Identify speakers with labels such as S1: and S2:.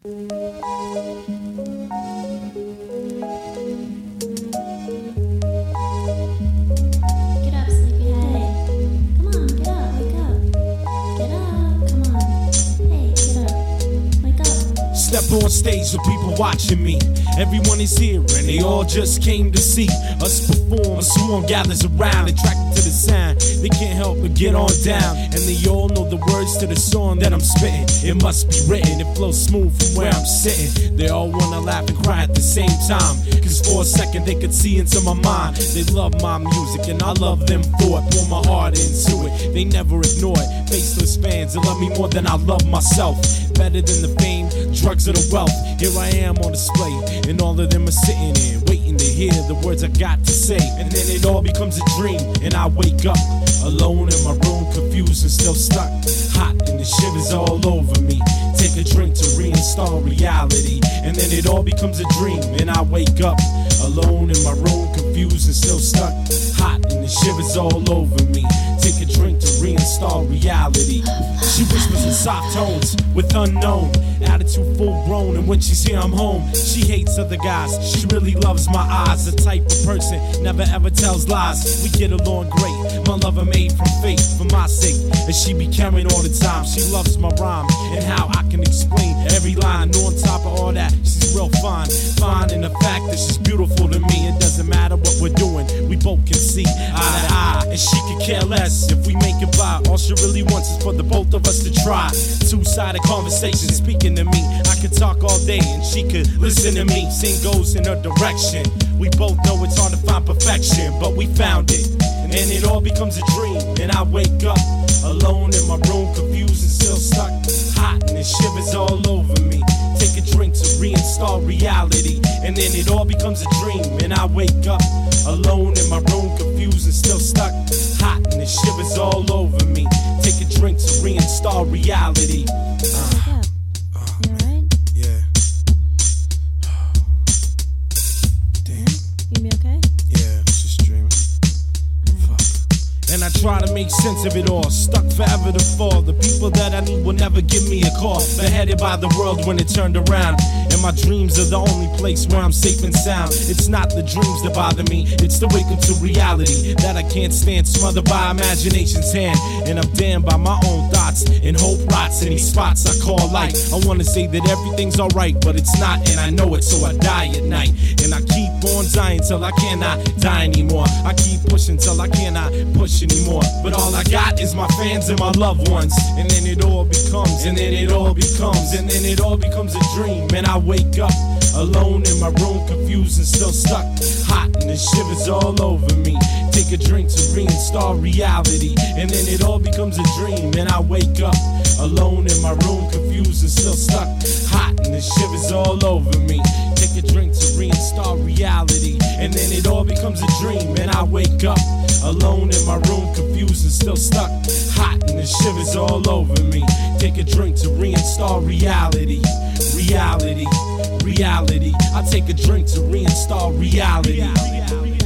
S1: Step on stage with people watching me. Everyone is here and they all just came to see us perform. A swarm gathers around, attracted to the sound. They can't help but get on down, and they all know the words to the song that I'm spitting. It must be written, it flows smooth from where I'm sitting. They all wanna laugh and cry at the same time, cause for a second they could see into my mind. They love my music and I love them for it. Pour my heart into it, they never ignore it. Faceless fans that love me more than I love myself. Better than the fame, drugs, or the wealth. Here I am on display, and all of them are sitting in, waiting to hear the words I got to say. And then it all becomes a dream, and I wake up alone in my room, confused and still stuck. Hot and the shivers all over me. Take a drink to reinstall reality, and then it all becomes a dream, and I wake up alone in my room, confused and still stuck. Hot and the shivers all over me. Take a drink to reinstall reality. She whispers in soft tones with unknown attitude, full grown, and when she's here I'm home. She hates other guys, she really loves my eyes. The type of person never ever tells lies. We get along great, my lover made from fate. For my sake, and she be carrying all the time. She loves my rhyme and how I can explain every line. On top of all that, she's real fine. Fine in the fact that she's beautiful to me. It doesn't matter what we're doing, we both can see eye to eye, and she could care less if we make it by. All she really wants is for the both of us to try. Two-sided conversation speaking to me. I could talk all day and she could listen to me. Sing goes in her direction. We both know it's hard to find perfection, but we found it, and then it all becomes a dream. And I wake up alone in my room, confused and still stuck. Hot and the shivers all over me. Take a drink to reinstall reality, and then it all becomes a dream. And I wake up alone in my room, confused and still stuck. Hot and the shivers all over me. Take a drink to reinstall reality.
S2: You alright?
S1: Yeah. Damn.
S2: You gonna be okay?
S1: Yeah, just dreaming. Fuck. And I try to make sense of it all. Stuck forever to fall. The people that I need will never give me a call. Beheaded by the world when it turned around. And my dreams are the only place where I'm safe and sound. It's not the dreams that bother me, it's the wake up to reality that I can't stand, smothered by imagination's hand. And I'm damned by my own thoughts, and hope rots in these spots I call light. I wanna say that everything's alright, but it's not, and I know it, so I die at night. And I keep on dying till I cannot die anymore. I keep pushing till I cannot push anymore. But all I got is my fans and my loved ones. And then it all becomes, and then it all becomes, and then it all becomes a dream. And I wake up alone in my room, confused and still stuck. Hot and the shivers all over me. Take a drink to reinstall reality, and then it all becomes a dream. And I wake up alone in my room, confused and still stuck. Hot and the shivers all over me. Take a drink to reinstall reality, and then it all becomes a dream. And I wake up alone in my room, confused and still stuck. Hot and the shivers all over me. Take a drink to reinstall reality. Reality, reality. I take a drink to reinstall reality.